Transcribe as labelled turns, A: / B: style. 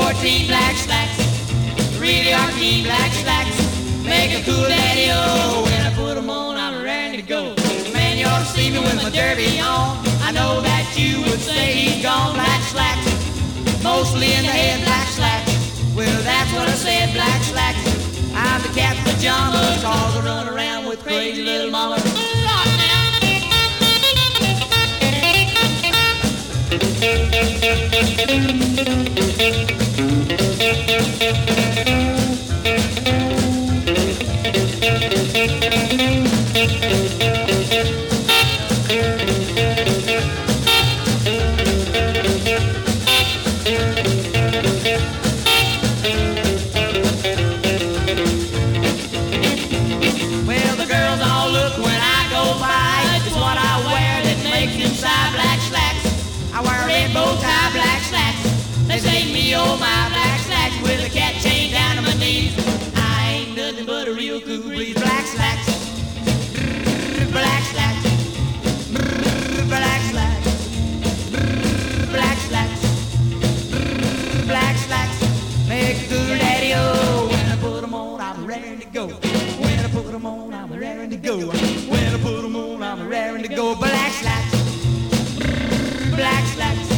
A: 14 black slacks, really are clean black slacks. Make a cool daddy-o. When I put 'em on, I'm ready to go. Man, you ought to see me with my derby on. I know that you would say he's gone. Black slacks, mostly in the head, black slacks. Well, that's what I said, black slacks. I'm the cat in pajamas, cause I run around with crazy little mamas. Well, the girls all look when I go by. It's what I wear that makes inside black slacks. I wear a red bow tie, black slacks. They say me, oh my, black slacks with a cat chain down to my knees. I ain't nothing but a real cool breeze. Black slacks, black slacks, black slacks, black slacks, black slacks. Make a cool daddy-o. When I put 'em on, I'm raring to go. When I put 'em on, I'm raring to go. When I put 'em on, I'm raring to go. Black slacks, black slacks.